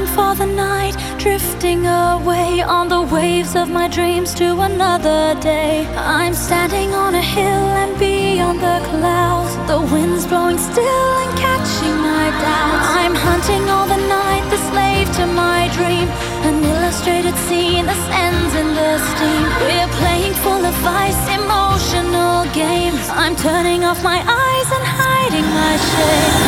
for the night, drifting away on the waves of my dreams to another day. I'm standing on a hill and beyond the clouds, the wind's blowing still and catching my doubts. I'm hunting all the night, the slave to my dream, an illustrated scene that ends in the steam. We're playing full of vice, emotional games. I'm turning off my eyes and hiding my shame.